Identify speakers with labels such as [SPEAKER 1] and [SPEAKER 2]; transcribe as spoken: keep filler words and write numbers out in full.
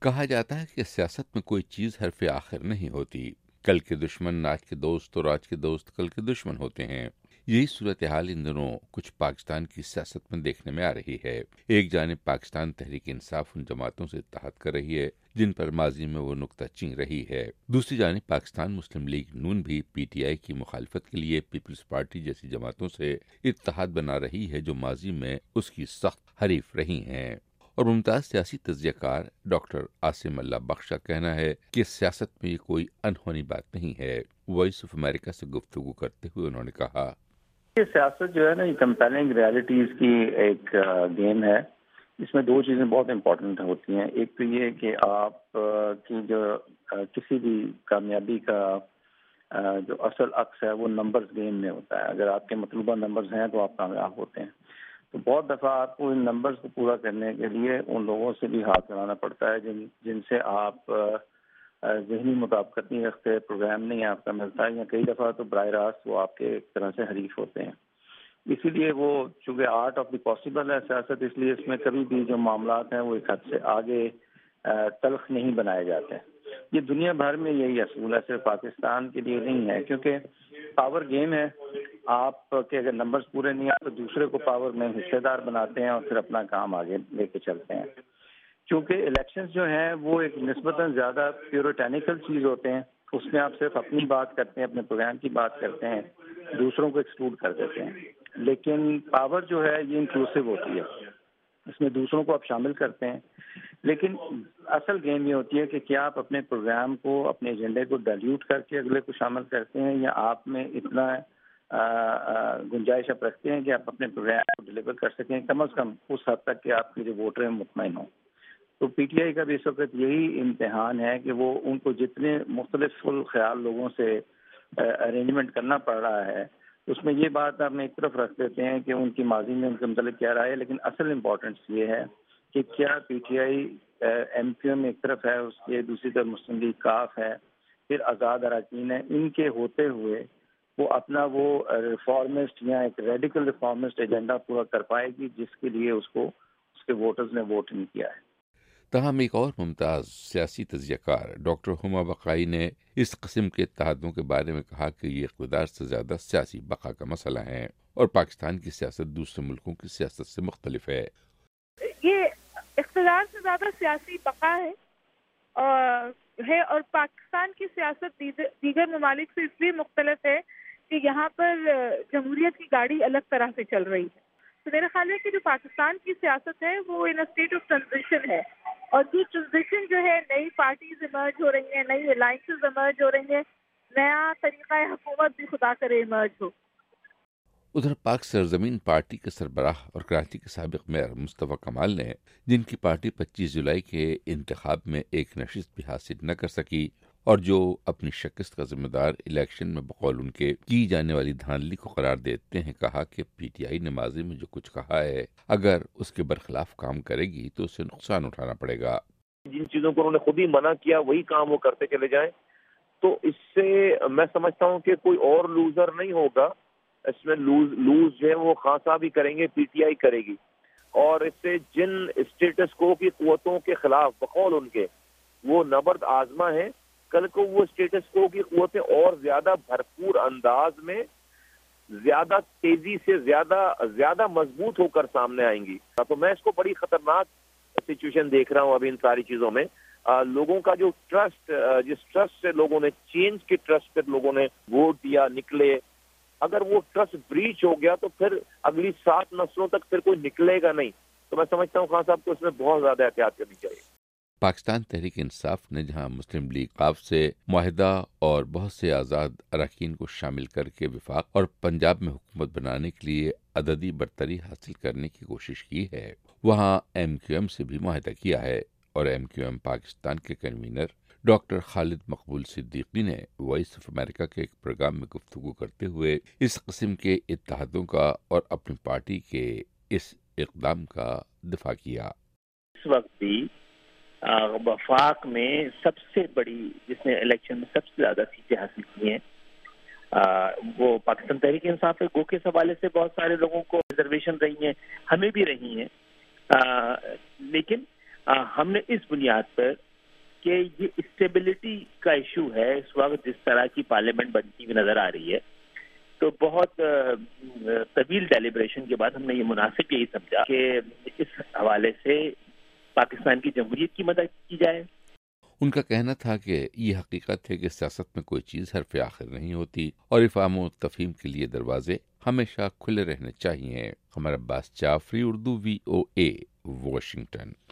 [SPEAKER 1] کہا جاتا ہے کہ سیاست میں کوئی چیز حرف آخر نہیں ہوتی۔ کل کے دشمن آج کے دوست اور آج کے دوست کل کے دشمن ہوتے ہیں۔ یہی صورتحال ان دنوں کچھ پاکستان کی سیاست میں دیکھنے میں آ رہی ہے۔ ایک جانب پاکستان تحریک انصاف ان جماعتوں سے اتحاد کر رہی ہے جن پر ماضی میں وہ نکتہ چین رہی ہے، دوسری جانب پاکستان مسلم لیگ نون بھی پی ٹی آئی کی مخالفت کے لیے پیپلز پارٹی جیسی جماعتوں سے اتحاد بنا رہی ہے جو ماضی میں اس کی سخت حریف رہی ہیں۔ اور ممتاز سیاسی تجزیہ کار ڈاکٹر عاصم اللہ بخش کا کہنا ہے کہ سیاست میں یہ کوئی انہونی بات نہیں ہے۔ وائس آف امریکہ سے گفتگو کرتے ہوئے انہوں نے کہا،
[SPEAKER 2] یہ سیاست جو ہے نا، یہ کمپیلنگ ریالٹیز کی ایک گیم ہے۔ اس میں دو چیزیں بہت امپورٹنٹ ہوتی ہیں۔ ایک تو یہ کہ آپ کی جو کسی بھی کامیابی کا جو اصل عکس ہے وہ نمبرز گیم میں ہوتا ہے۔ اگر آپ کے مطلوبہ نمبرز ہیں تو آپ کامیاب ہوتے ہیں۔ تو بہت دفعہ آپ کو ان نمبرز کو پورا کرنے کے لیے ان لوگوں سے بھی ہاتھ ملانا پڑتا ہے جن جن سے آپ ذہنی مطابقت نہیں رکھتے، پروگرام نہیں آپ کا ملتا ہے، یا کئی دفعہ تو براہ راست وہ آپ کے ایک طرح سے حریف ہوتے ہیں۔ اسی لیے وہ چونکہ آرٹ آف دی پاسبل ہے سیاست، اس لیے اس میں کبھی بھی جو معاملات ہیں وہ ایک حد سے آگے تلخ نہیں بنائے جاتے ہیں۔ یہ دنیا بھر میں یہی اصول ہے، صرف پاکستان کے لیے نہیں ہے، کیونکہ پاور گیم ہے۔ آپ کے اگر نمبرز پورے نہیں آتے تو دوسرے کو پاور میں حصے دار بناتے ہیں اور پھر اپنا کام آگے لے کے چلتے ہیں۔ کیونکہ الیکشنز جو ہیں وہ ایک نسبتاً زیادہ پیوریٹینیکل چیز ہوتے ہیں، اس میں آپ صرف اپنی بات کرتے ہیں، اپنے پروگرام کی بات کرتے ہیں، دوسروں کو ایکسکلوڈ کر دیتے ہیں۔ لیکن پاور جو ہے یہ انکلوسیو ہوتی ہے، اس میں دوسروں کو آپ شامل کرتے ہیں۔ لیکن اصل گیم یہ ہوتی ہے کہ کیا آپ اپنے پروگرام کو، اپنے ایجنڈے کو ڈائلیوٹ کر کے اگلے کو شامل کرتے ہیں، یا آپ میں اتنا گنجائش آپ رکھتے ہیں کہ آپ اپنے پروگرام کو ڈلیور کر سکیں، کم از کم اس حد تک کہ آپ کے جو ووٹر ہیں مطمئن ہوں۔ تو پی ٹی آئی کا بھی اس وقت یہی امتحان ہے کہ وہ ان کو جتنے مختلف الخیال لوگوں سے ارینجمنٹ کرنا پڑ رہا ہے، اس میں یہ بات آپ ایک طرف رکھ دیتے ہیں کہ ان کی ماضی میں ان کے متعلق کیا رائے ہے، لیکن اصل امپورٹنس یہ ہے کہ کیا PTI MQM ایک طرف ہے، اس کے دوسری طرف مسلم لیگ کاف ہے، پھر آزاد اراکین ہے، ان کے ہوتے ہوئے وہ اپنا وہ ریفارمسٹ یا ایک ریڈیکل ریفارمسٹ ایجنڈا پورا کر پائے گی جس کے لیے اس کو اس کے ووٹرز نے ووٹ نہیں کیا ہے۔
[SPEAKER 1] تاہم ایک اور ممتاز سیاسی تجزیہ کار ڈاکٹر ہما بقائی نے اس قسم کے اتحادوں کے بارے میں کہا کہ یہ اقتدار سے زیادہ سیاسی بقا کا مسئلہ ہے اور پاکستان کی سیاست دوسرے ملکوں کی سیاست سے مختلف ہے۔
[SPEAKER 3] یہ اقتدار سے زیادہ سیاسی بقا ہے اور ہے اور پاکستان کی سیاست دیگر ممالک سے اس لیے مختلف ہے کہ یہاں پر جمہوریت کی گاڑی الگ طرح سے چل رہی ہے۔ تو میرا خیال ہے کہ جو پاکستان کی سیاست ہے وہ ان اسٹیٹ آف ٹرانزیشن ہے، اور یہ ٹرانزیشن جو ہے، نئی پارٹیز ایمرج ہو رہی ہیں، نئی الائنسز ایمرج ہو رہی ہیں، نیا طریقہ حکومت بھی خدا کرے ایمرج ہو۔
[SPEAKER 1] ادھر پاک سرزمین پارٹی کے سربراہ اور کراچی کے سابق میئر مصطفیٰ کمال نے، جن کی پارٹی پچیس جولائی کے انتخاب میں ایک نشست بھی حاصل نہ کر سکی اور جو اپنی شکست کا ذمہ دار الیکشن میں بقول ان کے کی جانے والی دھاندلی کو قرار دیتے ہیں، کہا کہ پی ٹی آئی نے ماضی میں جو کچھ کہا ہے اگر اس کے برخلاف کام کرے گی تو اسے نقصان اٹھانا پڑے گا۔
[SPEAKER 4] جن چیزوں کو انہوں نے خود ہی منع کیا وہی کام وہ کرتے چلے جائیں تو اس سے میں سمجھتا ہوں کہ کوئی اور لوزر نہیں ہوگا۔ اس میں لوز لوز جو ہے وہ خان صاحب ہی کریں گے، پی ٹی آئی کرے گی، اور اس سے جن اسٹیٹس کو کی قوتوں کے خلاف بقول ان کے وہ نبرد آزما ہے، کل کو وہ اسٹیٹس کو کی قوتیں اور زیادہ بھرپور انداز میں، زیادہ تیزی سے، زیادہ زیادہ مضبوط ہو کر سامنے آئیں گی۔ تو میں اس کو بڑی خطرناک سچویشن دیکھ رہا ہوں ابھی ان ساری چیزوں میں۔ آ, لوگوں کا جو ٹرسٹ، جس ٹرسٹ سے لوگوں نے چینج کے ٹرسٹ پر لوگوں نے ووٹ دیا نکلے، اگر وہ ٹرسٹ بریچ ہو گیا تو پھر اگلی سات نسلوں تک پھر کوئی نکلے گا نہیں۔ تو میں سمجھتا ہوں خان صاحب کو اس میں بہت زیادہ احتیاط کرنی چاہیے۔
[SPEAKER 1] پاکستان تحریک انصاف نے جہاں مسلم لیگ قاف سے معاہدہ اور بہت سے آزاد اراکین کو شامل کر کے وفاق اور پنجاب میں حکومت بنانے کے لیے عددی برتری حاصل کرنے کی کوشش کی ہے، وہاں ایم کیو ایم سے بھی معاہدہ کیا ہے، اور ایم کیو ایم پاکستان کے کنوینر ڈاکٹر خالد مقبول صدیقی نے وائس آف امریکہ کے ایک پروگرام میں گفتگو کرتے ہوئے اس قسم کے اتحادوں کا اور اپنی پارٹی کے اس اقدام کا دفاع کیا۔
[SPEAKER 5] اس وقت بھی وفاق میں سب سے بڑی، جس نے الیکشن میں سب سے زیادہ سیٹیں حاصل کی ہیں، وہ پاکستان تحریک انصاف ہے۔ گو کے حوالے سے بہت سارے لوگوں کو ریزرویشن رہی ہیں، ہمیں بھی رہی ہیں، لیکن ہم نے اس بنیاد پر کہ یہ اسٹیبلٹی کا ایشو ہے اس وقت جس طرح کی پارلیمنٹ بنتی ہوئی نظر آ رہی ہے. تو بہت طویل ڈیلیبریشن کے بعد ہم نے یہ مناسب یہی سمجھا کہ اس حوالے سے پاکستان کی جمہوریت کی مدد کی جائے.
[SPEAKER 1] ان کا کہنا تھا کہ یہ حقیقت ہے کہ سیاست میں کوئی چیز حرف آخر نہیں ہوتی اور افہام و تفہیم کے لیے دروازے ہمیشہ کھلے رہنے چاہیے. Qamar Abbas Jafri, Urdu, V O A, Washington.